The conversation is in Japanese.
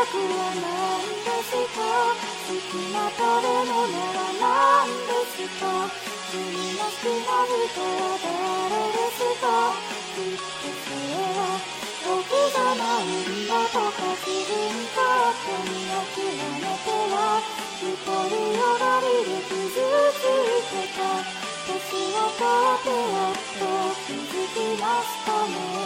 は何ですか？好きな食べ物は何ですか？君の好きな人は誰ですか？きっとそれは僕じゃないんだとか自分勝手に諦めては独りよがりで傷ついてた。年を取ってやっと気づきましたね。